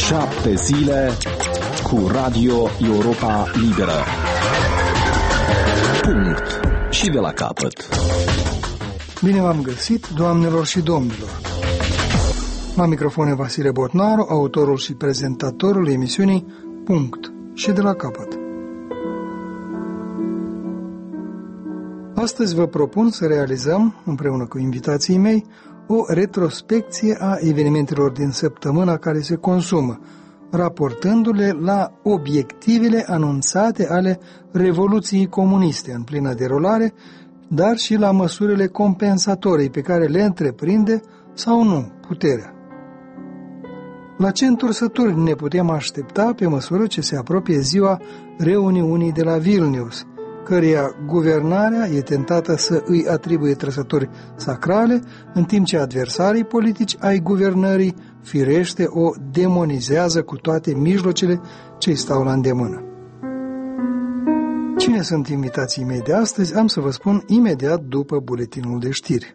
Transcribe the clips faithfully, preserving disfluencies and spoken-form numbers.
Șapte zile cu Radio Europa Liberă. Punct. Și de la capăt. Bine v-am găsit, doamnelor și domnilor. La microfon Vasile Botnaru, autorul și prezentatorul emisiunii Punct. Și de la capăt. Astăzi vă propun să realizăm, împreună cu invitații mei, o retrospecție a evenimentelor din săptămâna care se consumă, raportându-le la obiectivele anunțate ale Revoluției Comuniste în plină derulare, dar și la măsurile compensatorii pe care le întreprinde sau nu puterea. La ce întorsături ne putem aștepta pe măsură ce se apropie ziua reuniunii de la Vilnius, căreia guvernarea e tentată să îi atribuie trăsături sacrale, în timp ce adversarii politici ai guvernării, firește, o demonizează cu toate mijlocele ce îi stau la îndemână. Cine sunt invitații mei de astăzi, am să vă spun imediat după buletinul de știri.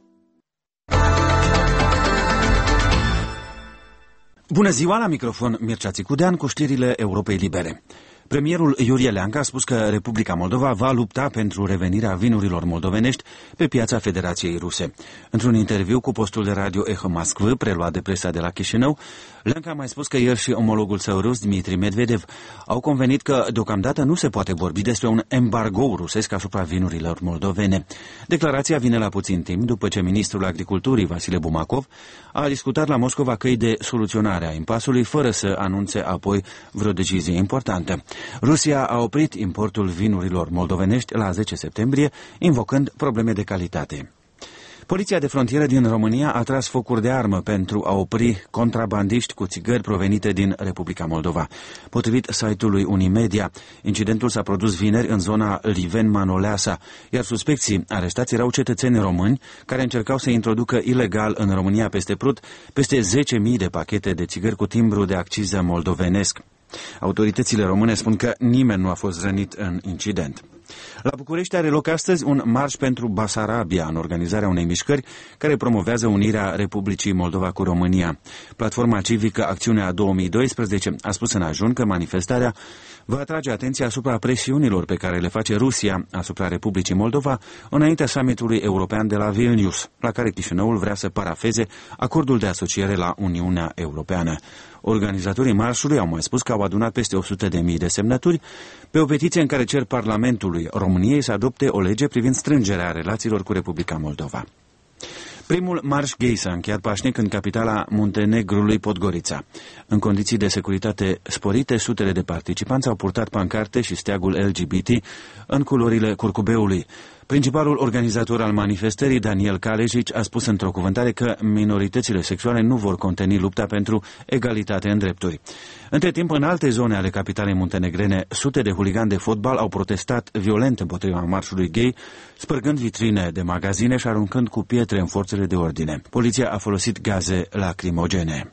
Bună ziua, la microfon Mircea Țicudean cu știrile Europei Libere. Premierul Iurie Leancă a spus că Republica Moldova va lupta pentru revenirea vinurilor moldovenești pe piața Federației Ruse. Într-un interviu cu postul de radio Eho Moskvă, preluat de presa de la Chișinău, Leancă a mai spus că el și omologul său rus, Dmitri Medvedev, au convenit că deocamdată nu se poate vorbi despre un embargo rusesc asupra vinurilor moldovene. Declarația vine la puțin timp după ce ministrul agriculturii, Vasile Bumakov, a discutat la Moscova căi de soluționare a impasului, fără să anunțe apoi vreo decizie importantă. Rusia a oprit importul vinurilor moldovenești la zece septembrie, invocând probleme de calitate. Poliția de frontieră din România a tras focuri de armă pentru a opri contrabandiști cu țigări provenite din Republica Moldova. Potrivit site-ului Unimedia, incidentul s-a produs vineri în zona Liven-Manoleasa, iar suspecții arestați erau cetățeni români care încercau să introducă ilegal în România peste Prut peste zece mii de pachete de țigări cu timbru de acciză moldovenesc. Autoritățile române spun că nimeni nu a fost rănit în incident. La București are loc astăzi un marș pentru Basarabia, în organizarea unei mișcări care promovează unirea Republicii Moldova cu România. Platforma civică Acțiunea două mii doisprezece a spus în ajun că manifestarea va atrage atenția asupra presiunilor pe care le face Rusia asupra Republicii Moldova înaintea summitului european de la Vilnius, la care Chișinăul vrea să parafeze acordul de asociere la Uniunea Europeană. Organizatorii marșului au mai spus că au adunat peste o sută de mii de semnături pe o petiție în care cer Parlamentului României să adopte o lege privind strângerea relațiilor cu Republica Moldova. Primul marș gay s-a încheiat pașnic în capitala Muntenegrului, Podgorița. În condiții de securitate sporite, sutele de participanți au purtat pancarte și steagul L G B T în culorile curcubeului. Principalul organizator al manifestării, Daniel Kalejic, a spus într-o cuvântare că minoritățile sexuale nu vor conteni lupta pentru egalitate în drepturi. Între timp, în alte zone ale capitalei muntenegrene, sute de huligani de fotbal au protestat violent împotriva marșului gay, spărgând vitrine de magazine și aruncând cu pietre în forțele de ordine. Poliția a folosit gaze lacrimogene.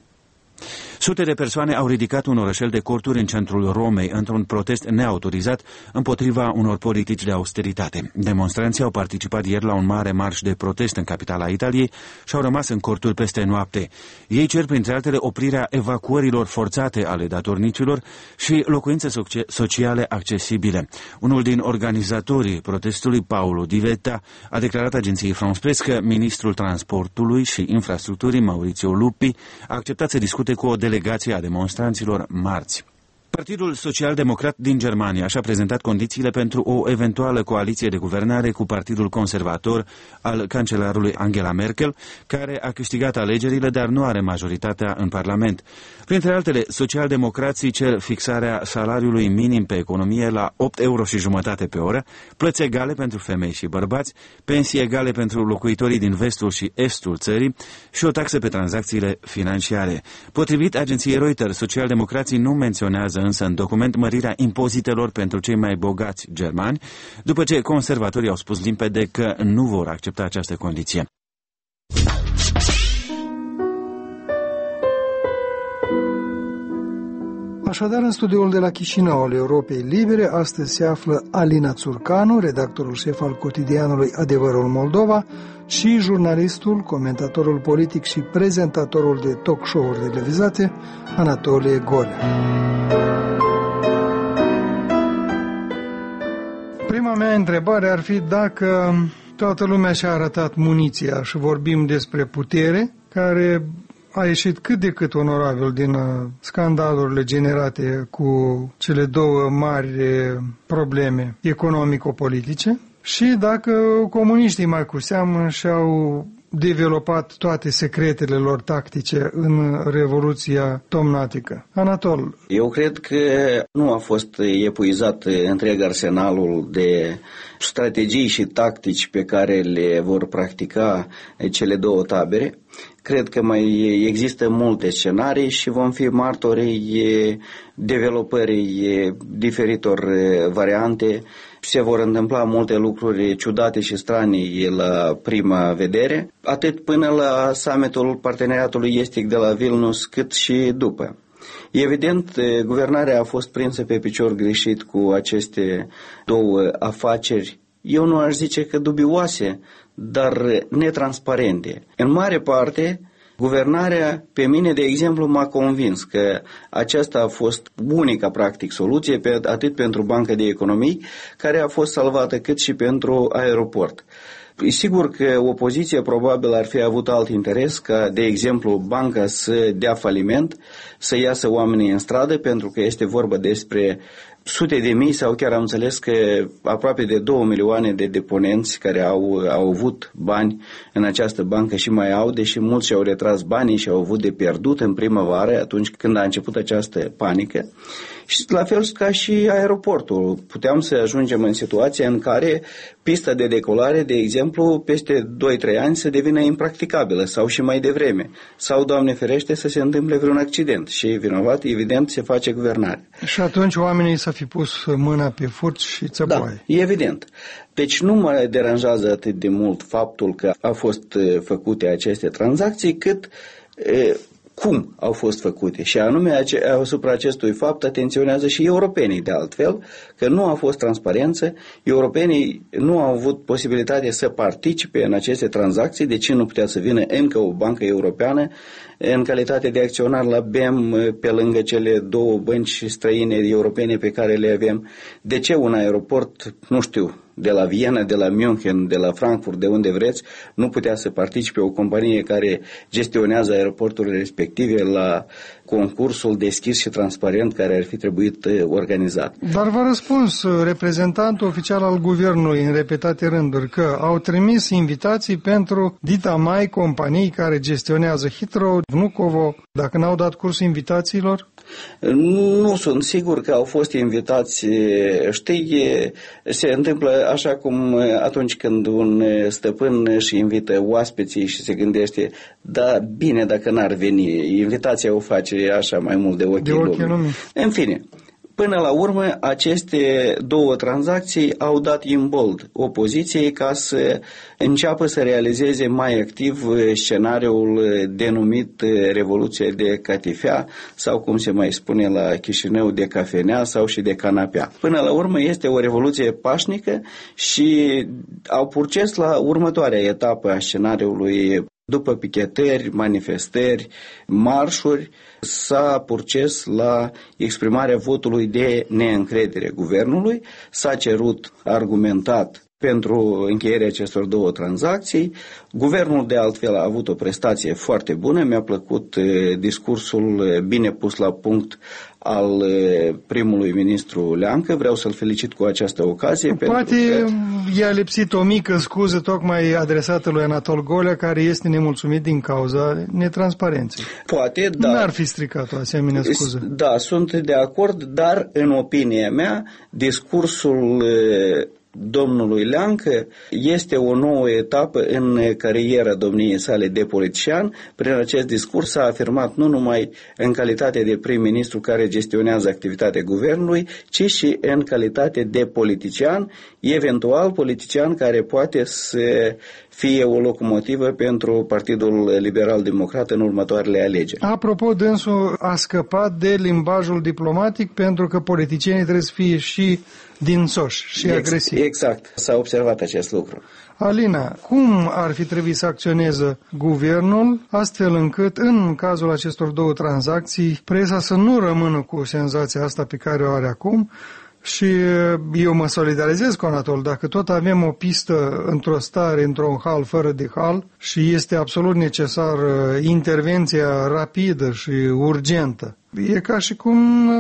Sute de persoane au ridicat un orășel de corturi în centrul Romei într-un protest neautorizat împotriva unor politici de austeritate. Demonstranții au participat ieri la un mare marș de protest în capitala Italiei și au rămas în corturi peste noapte. Ei cer, printre altele, oprirea evacuărilor forțate ale datornicilor și locuințe sociale accesibile. Unul din organizatorii protestului, Paolo Di Vetta, a declarat agenției France Press că ministrul transportului și infrastructurii, Maurizio Lupi, a acceptat să discute cu o delegație a demonstranților marți. Partidul Social-Democrat din Germania și-a prezentat condițiile pentru o eventuală coaliție de guvernare cu Partidul Conservator al cancelarului Angela Merkel, care a câștigat alegerile, dar nu are majoritatea în Parlament. Printre altele, social-democrații cer fixarea salariului minim pe economie la opt euro și jumătate pe oră, plăți egale pentru femei și bărbați, pensii egale pentru locuitorii din vestul și estul țării și o taxă pe tranzacțiile financiare. Potrivit agenției Reuters, social-democrații nu menționează însă în document mărirea impozitelor pentru cei mai bogați germani, după ce conservatorii au spus limpede că nu vor accepta această condiție. Așadar, în studioul de la Chișinău al Europei Libere, astăzi se află Alina Țurcanu, redactorul șef al cotidianului Adevărul Moldova, și jurnalistul, comentatorul politic și prezentatorul de talk show-uri televizate, Anatolie Golea. Prima mea întrebare ar fi dacă toată lumea și-a arătat muniția și vorbim despre putere, care a ieșit cât de cât onorabil din scandalurile generate cu cele două mari probleme economico-politice, și dacă comuniștii mai cu seamă și-au developat toate secretele lor tactice în Revoluția Tomnatică. Anatol. Eu cred că nu a fost epuizat întreg arsenalul de strategii și tactici pe care le vor practica cele două tabere. Cred că mai există multe scenarii și vom fi martorii developării diferitor variante. Se vor întâmpla multe lucruri ciudate și stranii la prima vedere, atât până la summitul Parteneriatului Estic de la Vilnius, cât și după. Evident, guvernarea a fost prinsă pe picior greșit cu aceste două afaceri, eu nu aș zice că dubioase, dar netransparente. În mare parte, guvernarea, pe mine, de exemplu, m-a convins că aceasta a fost unica, practic, soluție, pe, atât pentru Banca de Economii, care a fost salvată, cât și pentru aeroport. E sigur că opoziția probabil ar fi avut alt interes ca, de exemplu, banca să dea faliment, să iasă oamenii în stradă, pentru că este vorba despre sute de mii sau chiar am înțeles că aproape de două milioane de deponenți care au, au avut bani în această bancă și mai au, deși mulți și-au retras banii și au avut de pierdut în primăvară, atunci când a început această panică. Și la fel ca și aeroportul. Puteam să ajungem în situația în care pista de decolare, de exemplu, peste doi trei ani să devină impracticabilă sau și mai devreme. Sau, Doamne ferește, să se întâmple vreun accident. Și vinovat, evident, se face guvernare. Și atunci oamenii să fi pus mâna pe furci și țăpoaie. Da, evident. Deci nu mă deranjează atât de mult faptul că au fost făcute aceste tranzacții, cât e, cum au fost făcute. Și anume, asupra acestui fapt atenționează și europenii, de altfel, că nu a fost transparență, europenii nu au avut posibilitate să participe în aceste tranzacții, deci nu putea să vină încă o bancă europeană în calitate de acționar la B E M, pe lângă cele două bănci străine europene pe care le avem. De ce un aeroport, nu știu, de la Viena, de la München, de la Frankfurt, de unde vreți, nu putea să participe o companie care gestionează aeroporturile respective la concursul deschis și transparent care ar fi trebuit organizat. Dar v-a răspuns reprezentantul oficial al guvernului în repetate rânduri că au trimis invitații pentru dita mai companii care gestionează Heathrow, Vnukovo, dacă n-au dat curs invitațiilor? Nu sunt sigur că au fost invitați. Știi, se întâmplă așa cum atunci când un stăpân își invită oaspeții și se gândește, da, bine dacă n-ar veni, invitația o face așa mai mult de ochii, de ochii lumii. lumii. În fine, până la urmă, aceste două tranzacții au dat imbold opoziției ca să înceapă să realizeze mai activ scenariul denumit Revoluție de Catifea sau, cum se mai spune la Chișinău, de cafenea sau și de canapea. Până la urmă este o revoluție pașnică și au purces la următoarea etapă a scenariului. După pichetări, manifestări, marșuri, s-a purces la exprimarea votului de neîncredere guvernului, s-a cerut argumentat pentru încheierea acestor două tranzacții. Guvernul, de altfel, a avut o prestație foarte bună. Mi-a plăcut discursul bine pus la punct al primului ministru Leancă. Vreau să-l felicit cu această ocazie. Poate pentru că i-a lipsit o mică scuză tocmai adresată lui Anatol Golea, care este nemulțumit din cauza netransparenței. Poate, da. N-ar fi stricat o asemenea scuză. Da, sunt de acord, dar în opinia mea, discursul domnului Leancă este o nouă etapă în cariera domniei sale de politician. Prin acest discurs a afirmat nu numai în calitate de prim-ministru care gestionează activitatea guvernului, ci și în calitate de politician, eventual politician care poate să fie o locomotivă pentru Partidul Liberal-Democrat în următoarele alegeri. Apropo, dânsul a scăpat de limbajul diplomatic pentru că politicienii trebuie să fie și dinsoși și Ex- agresivi. Exact, s-a observat acest lucru. Alina, cum ar fi trebuit să acționeze guvernul astfel încât în cazul acestor două tranzacții presa să nu rămână cu senzația asta pe care o are acum? Și eu mă solidarizez cu Anatol, dacă tot avem o pistă într-o stare, într-un hal fără de hal și este absolut necesar intervenția rapidă și urgentă, e ca și cum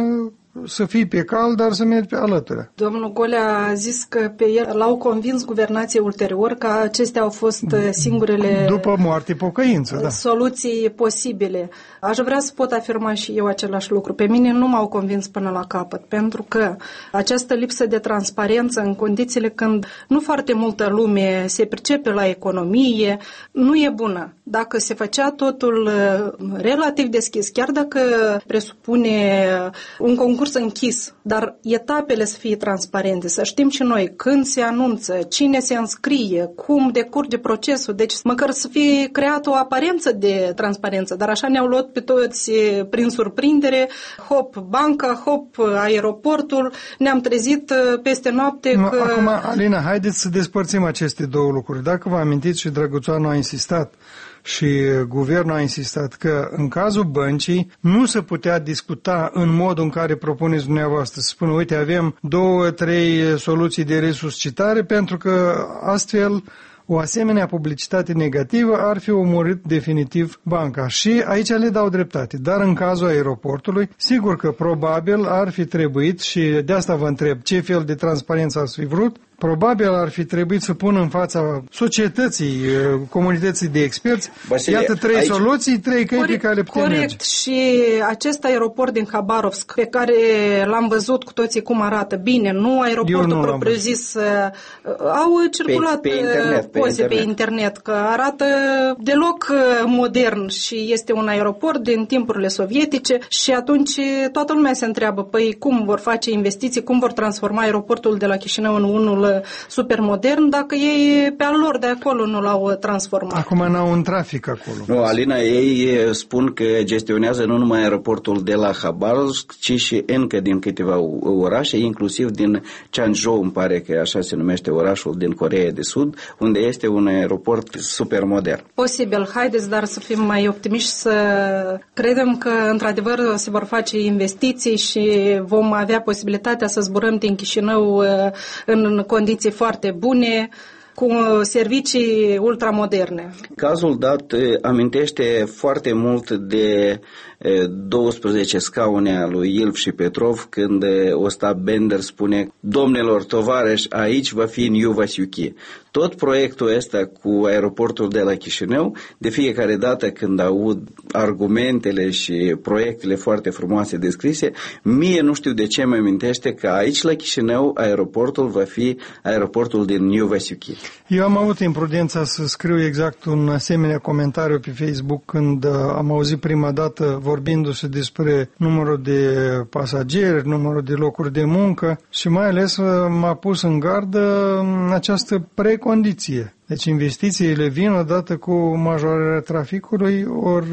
să fii pe cal, dar să mergi pe alături. Domnul Golea a zis că pe el l-au convins guvernației ulterior că acestea au fost singurele după moarte pocăință, da. soluții posibile. Aș vrea să pot afirma și eu același lucru. Pe mine nu m-au convins până la capăt, pentru că această lipsă de transparență în condițiile când nu foarte multă lume se pricepe la economie, nu e bună. Dacă se făcea totul relativ deschis, chiar dacă presupune un concurs închis, dar etapele să fie transparente, să știm și noi când se anunță, cine se înscrie, cum decurge procesul, deci măcar să fie creată o aparență de transparență, dar așa ne-au luat pe toți prin surprindere, hop banca, hop aeroportul, ne-am trezit peste noapte că... Acum, Alina, haideți să despărțim aceste două lucruri. Dacă vă amintiți și Drăguțoanu a insistat și guvernul a insistat că în cazul băncii nu se putea discuta în modul în care propuneți dumneavoastră. Să spună, uite, avem două, trei soluții de resuscitare pentru că astfel o asemenea publicitate negativă ar fi omorât definitiv banca. Și aici le dau dreptate. Dar în cazul aeroportului, sigur că probabil ar fi trebuit, și de asta vă întreb, ce fel de transparență ați fi vrut, probabil ar fi trebuit să pună în fața societății, comunității de experți, Vasile, iată trei aici... soluții, trei căi pe care le putem Corect. merge. Și acest aeroport din Habarovsk, pe care l-am văzut cu toții cum arată, bine, nu aeroportul propriu-zis, au circulat pe, pe internet, poze pe internet. pe internet, că arată deloc modern și este un aeroport din timpurile sovietice și atunci toată lumea se întreabă, păi cum vor face investiții, cum vor transforma aeroportul de la Chișinău în unul super modern, dacă ei pe al lor de acolo nu l-au transformat. Acum n-au un trafic acolo. Nu, Alina, ei spun că gestionează nu numai aeroportul de la Habarovsk, ci și încă din câteva orașe, inclusiv din Changzhou, îmi pare că așa se numește orașul din Coreea de Sud, unde este un aeroport super modern. Posibil, haideți dar să fim mai optimiști, să credem că într-adevăr se vor face investiții și vom avea posibilitatea să zburăm din Chișinău în condiții foarte bune, cu servicii ultramoderne. Cazul dat amintește foarte mult de douăsprezece scaune a lui Ilf și Petrov, când Ostap Bender spune, domnilor tovarăși, aici va fi New Vasiuchi. Tot proiectul ăsta cu aeroportul de la Chișinău, de fiecare dată când aud argumentele și proiectele foarte frumoase descrise, mie nu știu de ce mă amintește că aici la Chișinău aeroportul va fi aeroportul din New Vasiuchi. Eu am avut imprudența să scriu exact un asemenea comentariu pe Facebook când am auzit prima dată vorbindu-se despre numărul de pasageri, numărul de locuri de muncă și mai ales m-a pus în gardă această precondiție. Deci investițiile vin odată cu majorarea traficului, ori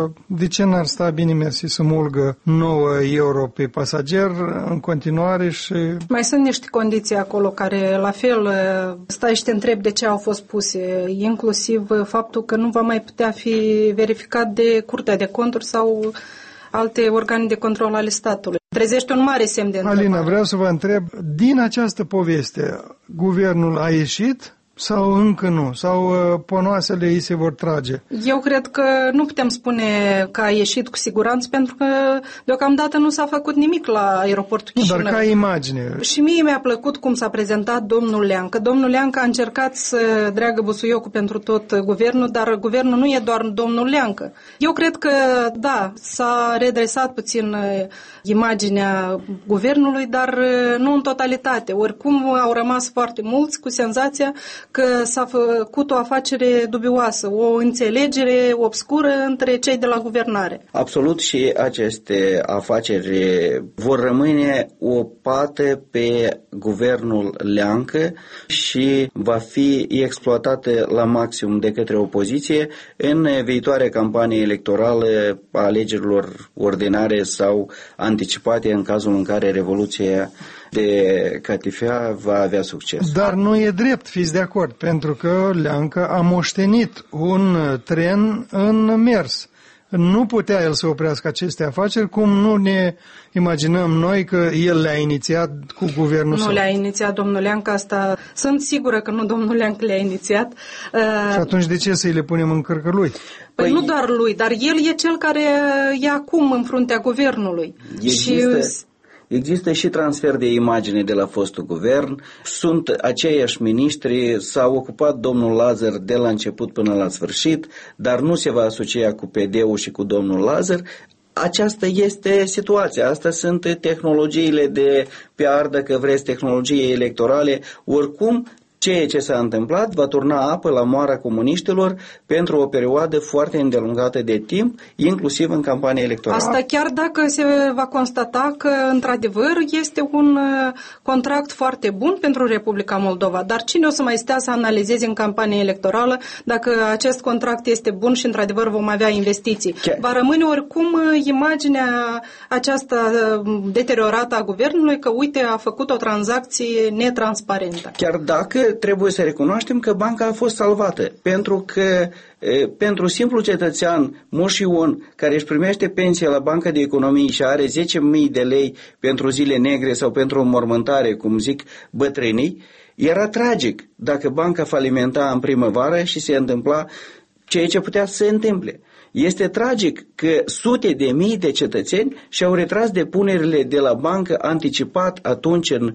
de ce n-ar sta bine mersi să mulgă nouă euro pe pasager în continuare și... Mai sunt niște condiții acolo care la fel stai și te întrebi de ce au fost puse, inclusiv faptul că nu va mai putea fi verificat de Curtea de Conturi sau alte organe de control ale statului. Trezește un mare semn de întrebare. Alina, vreau să vă întreb, din această poveste, guvernul a ieșit Sau încă nu? Sau uh, ponoasele îi se vor trage? Eu cred că nu putem spune că a ieșit cu siguranță, pentru că deocamdată nu s-a făcut nimic la aeroportul Chișinău. Dar ca imagine. Și mie mi-a plăcut cum s-a prezentat domnul Leancă. Domnul Leancă a încercat să dreagă busuiocul pentru tot guvernul, dar guvernul nu e doar domnul Leancă. Eu cred că, da, s-a redresat puțin imaginea guvernului, dar nu în totalitate. Oricum au rămas foarte mulți cu senzația că s-a făcut o afacere dubioasă, o înțelegere obscură între cei de la guvernare. Absolut, și aceste afaceri vor rămâne o pată pe guvernul Leancă și va fi exploatată la maxim de către opoziție în viitoarea campanie electorală a alegerilor ordinare sau anticipate în cazul în care Revoluția de catifea va avea succes. Dar nu e drept, fiți de acord, pentru că Leancă a moștenit un tren în mers. Nu putea el să oprească aceste afaceri, cum nu ne imaginăm noi că el le-a inițiat cu guvernul nu său. Nu le-a inițiat domnul Leancă, asta sunt sigură că nu domnul Leancă le-a inițiat. Și atunci de ce să-i le punem în cărcă lui? Păi, păi nu doar lui, dar el e cel care e acum în fruntea guvernului. Există... Și... Există și transfer de imagine de la fostul guvern, sunt aceiași miniștri, s-a ocupat domnul Lazar de la început până la sfârșit, dar nu se va asocia cu P D-ul și cu domnul Lazar. Aceasta este situația, astea sunt tehnologiile de pe R, dacă vreți, tehnologie electorale, oricum. Ceea ce s-a întâmplat va turna apă la moara comuniștilor pentru o perioadă foarte îndelungată de timp, inclusiv în campania electorală. Asta chiar dacă se va constata că, într-adevăr, este un contract foarte bun pentru Republica Moldova. Dar cine o să mai stea să analizeze în campania electorală dacă acest contract este bun și, într-adevăr, vom avea investiții? Chiar... Va rămâne oricum imaginea aceasta deteriorată a guvernului că, uite, a făcut o tranzacție netransparentă. Chiar dacă trebuie să recunoaștem că banca a fost salvată, pentru că e, pentru simplu cetățean Moș Ion, care își primește pensie la Banca de Economie și are zece mii de lei pentru zile negre sau pentru înmormântare, cum zic bătrânii, era tragic dacă banca falimenta în primăvară și se întâmpla ceea ce putea să se întâmple. Este tragic că sute de mii de cetățeni și-au retras depunerile de la bancă anticipat atunci în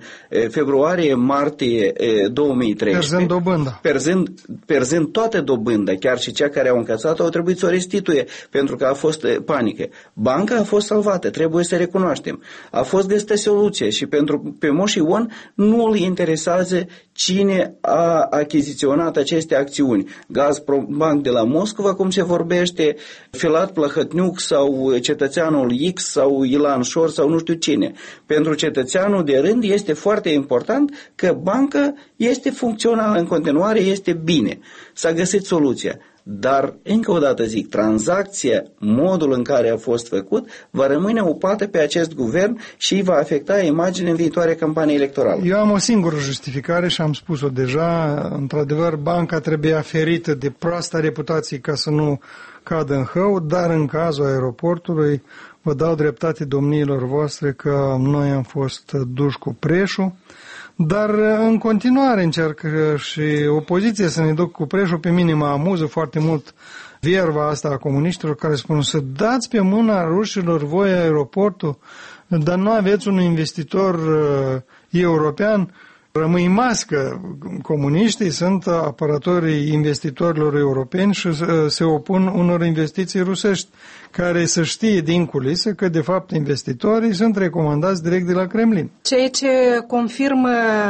februarie-martie două mii treisprezece. Perzând dobânda. Perzând, perzând toată dobânda, chiar și cea care au încasat-o au trebuit să o restituie pentru că a fost panică. Banca a fost salvată, trebuie să recunoaștem. A fost găsită soluție și pentru pe Moș Ion nu îl interesează cine a achiziționat aceste acțiuni. Gazprombank de la Moscova, cum se vorbește, Filat Plahătniuc sau cetățeanul X sau Ilan Șor sau nu știu cine. Pentru cetățeanul de rând este foarte important că banca este funcțională în continuare, este bine. S-a găsit soluția. Dar, încă o dată zic, tranzacția, modul în care a fost făcut, va rămâne o pată pe acest guvern și va afecta imaginea în viitoare campanie electorală. Eu am o singură justificare și am spus-o deja. Într-adevăr, banca trebuie aferită de proasta reputație ca să nu cadă în hău, dar în cazul aeroportului vă dau dreptate domniilor voastre că noi am fost duși cu preșul. Dar în continuare încerc și opoziția să ne duc cu preșul. Pe mine mă amuză foarte mult vierva asta a comuniștilor care spun să dați pe mâna rușilor voi aeroportul, dar nu aveți un investitor uh, european. Rămâi mască. Comuniștii sunt apărătorii investitorilor europeni și se opun unor investiții rusești, care să știe din culisă că de fapt investitorii sunt recomandați direct de la Kremlin. Ceea ce confirmă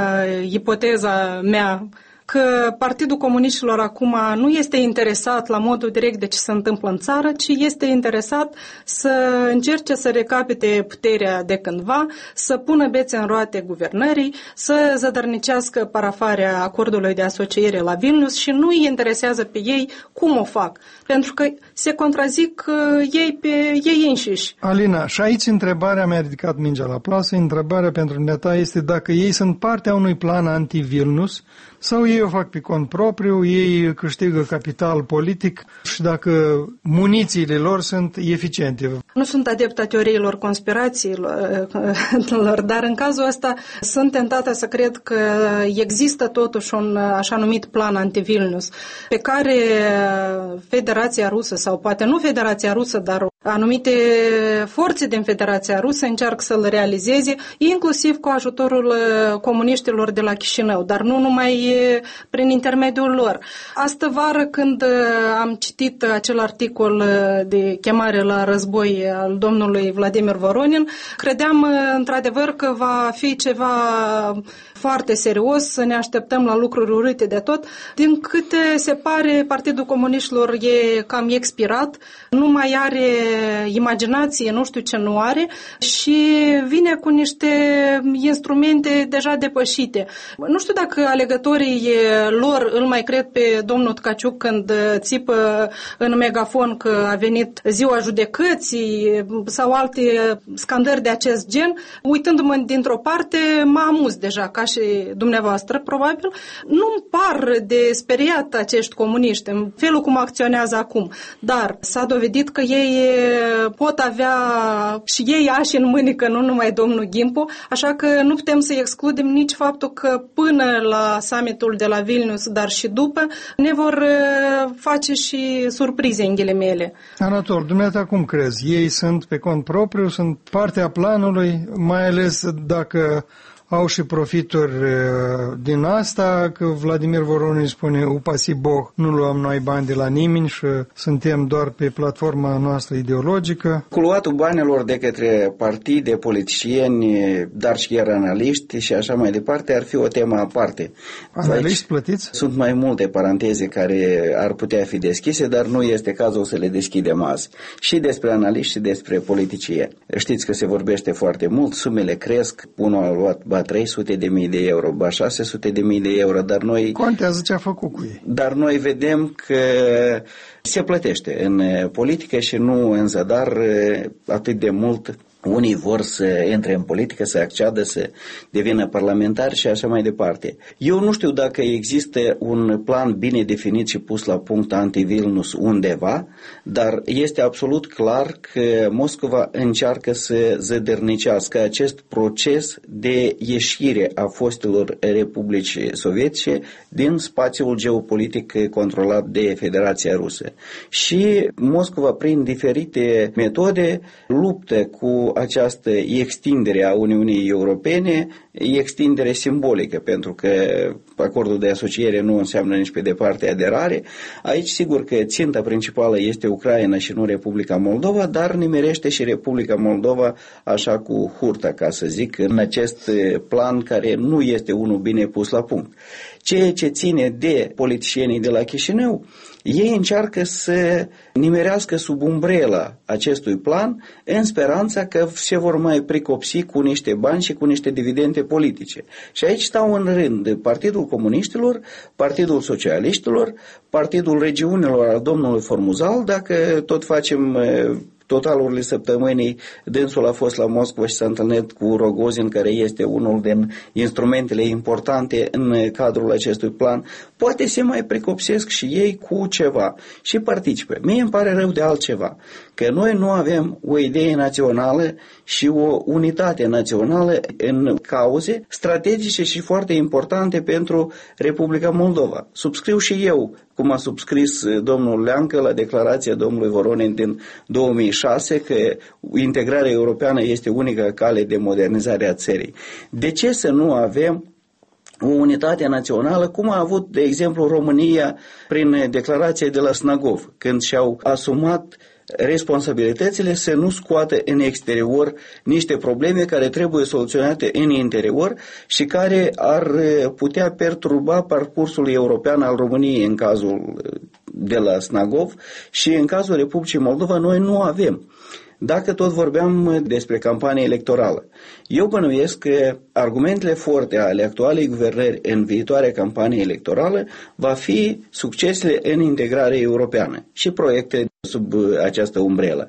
ipoteza mea că Partidul Comuniștilor acum nu este interesat la modul direct de ce se întâmplă în țară, ci este interesat să încerce să recapite puterea de cândva, să pună bețe în roate guvernării, să zădărnicească parafarea acordului de asociere la Vilnius și nu îi interesează pe ei cum o fac. Pentru că se contrazic ei pe ei înșiși. Alina, și aici întrebarea mi-a ridicat mingea la plasă. Întrebarea pentru dumneata este dacă ei sunt partea unui plan anti-Vilnius sau ei o fac pe cont propriu, ei câștigă capital politic și dacă munițiile lor sunt eficiente. Nu sunt adepta teoriilor conspirațiilor, dar în cazul ăsta sunt tentată să cred că există totuși un așa numit plan anti-Vilnius pe care Federația Rusă, sau poate nu Federația Rusă, dar anumite forțe din Federația Rusă încearcă să-l realizeze, inclusiv cu ajutorul comuniștilor de la Chișinău, dar nu numai prin intermediul lor. Astă vară, când am citit acel articol de chemare la război al domnului Vladimir Voronin, credeam într-adevăr că va fi ceva foarte serios, să ne așteptăm la lucruri urâte de tot. Din câte se pare, Partidul Comuniștilor e cam expirat, nu mai are imaginație, nu știu ce nu are, și vine cu niște instrumente deja depășite. Nu știu dacă alegătorii lor îl mai cred pe domnul Tkaciuc când țipă în megafon că a venit ziua judecății sau alte scandări de acest gen. Uitându-mă dintr-o parte, mă amuz deja, ca și dumneavoastră, probabil. Nu-mi par de speriat acești comuniști în felul cum acționează acum, dar s-a dovedit că ei pot avea și ei ași în mânică, nu numai domnul Gimpu, așa că nu putem să excludem nici faptul că până la summitul de la Vilnius, dar și după, ne vor face și surprize în ghilimele. Anatol, dumneata cum crezi? Ei sunt pe cont propriu, sunt partea planului, mai ales dacă au și profituri din asta, că Vladimir Voronin spune upasi Boh, nu luăm noi bani de la nimeni și suntem doar pe platforma noastră ideologică. Culuatul banilor de către partide, politicieni, dar și chiar analiști și așa mai departe ar fi o temă aparte. Analiști plătiți? Sunt mai multe paranteze care ar putea fi deschise, dar nu este cazul să le deschidem azi. Și despre analiști și despre politicieni. Știți că se vorbește foarte mult, sumele cresc, unul a luat ba trei sute de mii de euro, ba șase sute de mii de euro, dar noi... Contează ce a făcut cu ei. Dar noi vedem că se plătește în politică și nu în zadar atât de mult. Unii vor să intre în politică, să acceadă, să devină parlamentari și așa mai departe. Eu nu știu dacă există un plan bine definit și pus la punct anti-Vilnius undeva, dar este absolut clar că Moscova încearcă să zădărnicească acest proces de ieșire a fostelor republici sovietice din spațiul geopolitic controlat de Federația Rusă. Și Moscova, prin diferite metode, luptă cu această extindere a Uniunii Europene, extindere simbolică, pentru că acordul de asociere nu înseamnă nici pe departe aderare. Aici sigur că ținta principală este Ucraina și nu Republica Moldova, dar nimerește și Republica Moldova așa cu hurta, ca să zic, în acest plan care nu este unul bine pus la punct. Ceea ce ține de politicienii de la Chișinău, ei încearcă să nimerească sub umbrela acestui plan în speranța că se vor mai pricopsi cu niște bani și cu niște dividende politice. Și aici stau în rând Partidul Comuniștilor, Partidul Socialiștilor, Partidul Regiunilor al domnului Formuzal, dacă tot facem totalurile săptămânii, dânsul a fost la Moscova și s-a întâlnit cu Rogozin, care este unul din instrumentele importante în cadrul acestui plan. Poate se mai precopsesc și ei cu ceva și participă. Mie îmi pare rău de altceva, că noi nu avem o idee națională și o unitate națională în cauze strategice și foarte importante pentru Republica Moldova. Subscriu și eu, cum a subscris domnul Leancă la declarația domnului Voronin din două mii șase, că integrarea europeană este unica cale de modernizare a țării. De ce să nu avem o unitate națională, cum a avut, de exemplu, România prin declarația de la Snagov, când și-au asumat responsabilitățile să nu scoată în exterior niște probleme care trebuie soluționate în interior și care ar putea perturba parcursul european al României în cazul de la Snagov și în cazul Republicii Moldova noi nu avem. Dacă tot vorbeam despre campanie electorală, eu bănuiesc că argumentele forte ale actualei guvernări în viitoarea campanie electorală va fi succesele în integrare europeană și proiecte sub această umbrelă,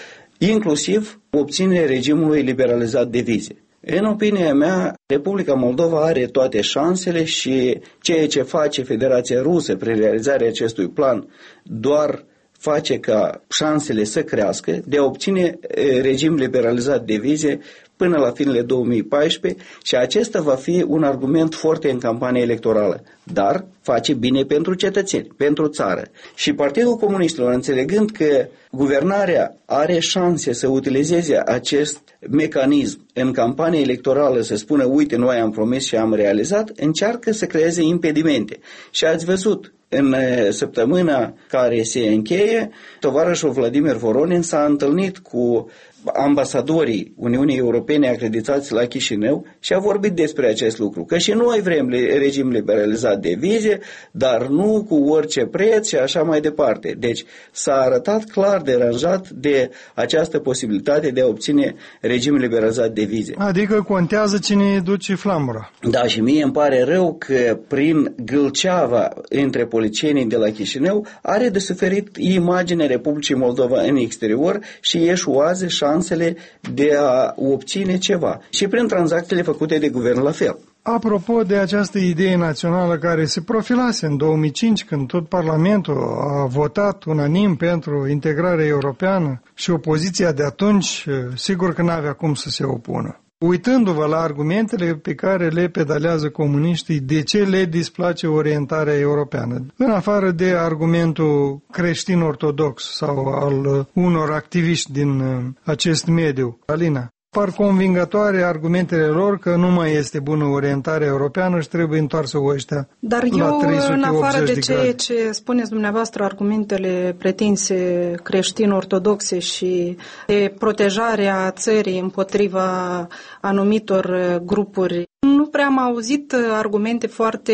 inclusiv obținerea regimului liberalizat de vize. În opinia mea, Republica Moldova are toate șansele și ceea ce face Federația Rusă prin realizarea acestui plan doar face ca șansele să crească de a obține regim liberalizat de vize până la finele două mii paisprezece și acesta va fi un argument foarte în campania electorală, dar face bine pentru cetățeni, pentru țară. Și Partidul Comuniștilor, înțelegând că guvernarea are șanse să utilizeze acest mecanism în campania electorală, să spună, uite, noi am promis și am realizat, încearcă să creeze impedimente. Și ați văzut, în săptămâna care se încheie, tovarășul Vladimir Voronin s-a întâlnit cu ambasadorii Uniunii Europene acreditați la Chișinău și a vorbit despre acest lucru, că și noi vrem regim liberalizat de vize, dar nu cu orice preț și așa mai departe. Deci s-a arătat clar deranjat de această posibilitate de a obține regim liberalizat de vize. Adică contează cine duce flamura. Da, și mie îmi pare rău că prin gâlceava între politicienii de la Chișinău are de suferit imaginea Republicii Moldova în exterior și eșuează șansele de a obține ceva. Și prin tranzacțiile făcute de guvern la fel. Apropo de această idee națională care se profilase în două mii cinci, când tot Parlamentul a votat unanim pentru integrarea europeană și opoziția de atunci, sigur că n-avea cum să se opună. Uitându-vă la argumentele pe care le pedalează comuniștii, de ce le displace orientarea europeană, în afară de argumentul creștin-ortodox sau al unor activiști din acest mediu. Alina, par convingătoare argumentele lor că nu mai este bună orientarea europeană și trebuie întoarsă ăștia. Dar la eu, în afară de, de ceea ce spuneți dumneavoastră, argumentele pretinse creștin-ortodoxe și de protejarea țării împotriva anumitor grupuri, nu prea am auzit argumente foarte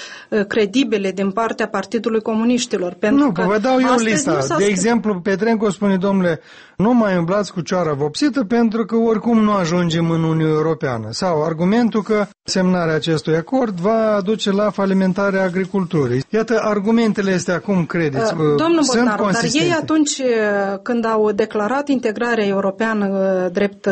credibile din partea Partidului Comuniștilor. Pentru nu, că vă dau eu lista. De exemplu, Petrenco spune, domnule, nu mai umblați cu cioara vopsită pentru că oricum nu ajungem în Uniunea Europeană. Sau argumentul că semnarea acestui acord va aduce la falimentarea agriculturii. Iată, argumentele astea, cum credeți? Domnul sunt Botnaru, consistente. Dar ei atunci când au declarat integrarea europeană drept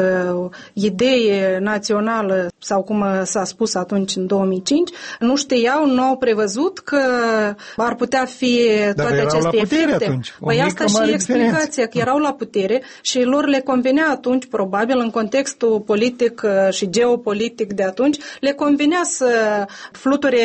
idee națională, sau cum s-a spus atunci în două mii cinci, nu știau, nu au prevăzut că ar putea fi toate Dar aceste efecte. Atunci. Păi asta și explicația, că erau la putere și lor le convenea atunci, probabil în contextul politic și geopolitic de atunci, le convenea să fluture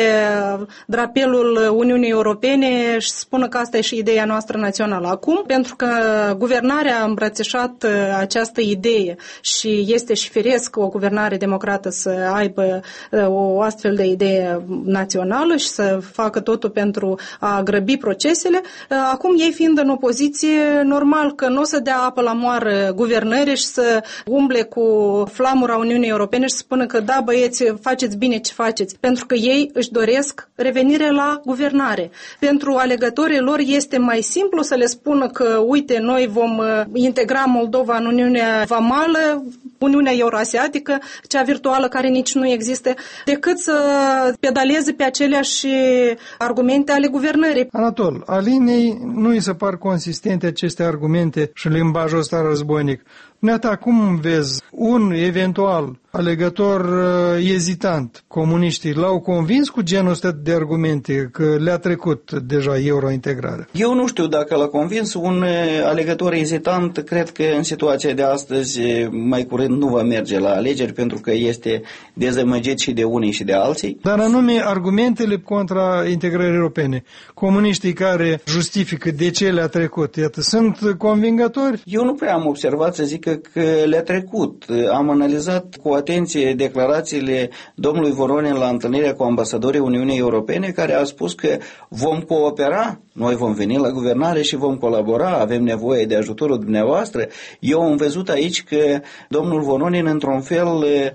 drapelul Uniunii Europene și să spună că asta e și ideea noastră națională. Acum, pentru că guvernarea a îmbrățișat această idee și este și firesc o guvernare democrată să aibă o astfel de idee națională și să facă totul pentru a grăbi procesele, acum ei fiind în opoziție, normal că nu o să dea apă la moară guvernării și să umble cu flamura Uniunii Europene și să spună că da, băieți, faceți bine ce faceți, pentru că ei își doresc revenire la guvernare. Pentru alegătorii lor este mai simplu să le spună că, uite, noi vom integra Moldova în Uniunea Vamală, Uniunea Euroasiatică, cea virtuală care nici nu există, decât să pedaleze pe aceleași argumente ale guvernării. Anatol, Alinei nu îi se par consistente aceste argumente și limbajul ăsta războinic. Neata, cum vezi un eventual alegător uh, ezitant, comuniștii, l-au convins cu genul ăsta de argumente că le-a trecut deja eurointegrarea? Eu nu știu dacă l-a convins. Un alegător ezitant, cred că în situația de astăzi mai curând nu va merge la alegeri pentru că este dezamăgit și de unii și de alții. Dar anume argumentele contra integrării europene, comuniștii care justifică de ce le-a trecut, iată, sunt convingători? Eu nu prea am observat să zic că, că le-a trecut. Am analizat cu atenție declarațiile domnului Voronin la întâlnirea cu ambasadorii Uniunii Europene, care a spus că vom coopera, noi vom veni la guvernare și vom colabora, avem nevoie de ajutorul dumneavoastră. Eu am văzut aici că domnul Voronin într-un fel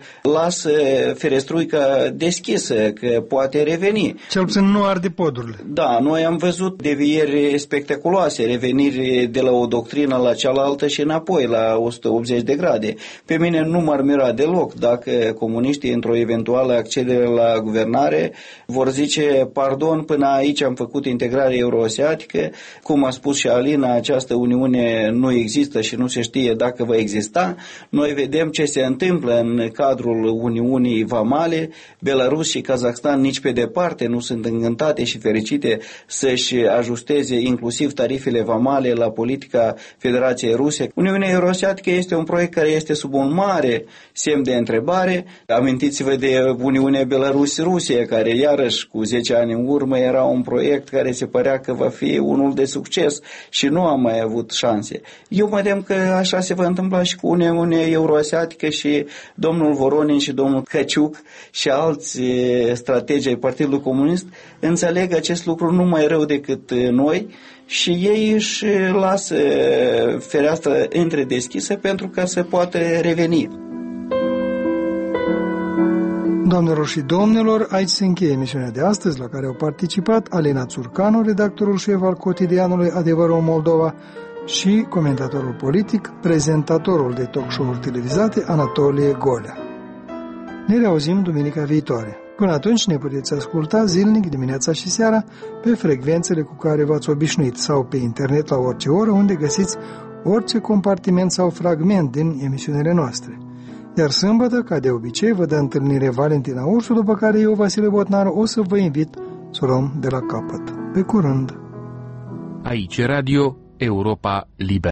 lasă ferestruica deschisă, că poate reveni. Cel puțin nu arde podurile. Da, noi am văzut devieri spectaculoase, reveniri de la o doctrină la cealaltă și înapoi la o sută optzeci de grade. Pe mine nu m-ar mira deloc dacă comuniștii într-o eventuală accedere la guvernare vor zice, pardon, până aici am făcut integrare euro Euroasiatică. Cum a spus și Alina, această Uniune nu există și nu se știe dacă va exista. Noi vedem ce se întâmplă în cadrul Uniunii Vamale. Belarus și Kazakhstan nici pe departe nu sunt încântate și fericite să-și ajusteze inclusiv tarifele vamale la politica Federației Ruse. Uniunea Euroasiatică este un proiect care este sub un mare semn de întrebare. Amintiți-vă de Uniunea Belarus-Rusia, care iarăși cu zece ani în urmă era un proiect care se părea că va fi unul de succes și nu a mai avut șanse. Eu mă tem că așa se va întâmpla și cu Uniunea Euroasiatică și domnul Voronin și domnul Căciuc și alți strategi ai Partidului Comunist înțeleg acest lucru nu mai rău decât noi și ei își lasă fereastra întredeschisă pentru ca să poată reveni. Doamnelor și domnilor, aici se încheie emisiunea de astăzi, la care au participat Alina Țurcanu, redactorul șef al cotidianului Adevărul Moldova, și comentatorul politic, prezentatorul de talk show-uri televizate, Anatolie Golea. Ne reauzim duminica viitoare. Până atunci ne puteți asculta zilnic, dimineața și seara, pe frecvențele cu care v-ați obișnuit sau pe internet la orice oră, unde găsiți orice compartiment sau fragment din emisiunile noastre. Iar sâmbătă, ca de obicei, vă dă întâlnire Valentina Ursu, după care eu, Vasile Botnaru, o să vă invit să luăm de la capăt. Pe curând! Aici Radio Europa Liberă.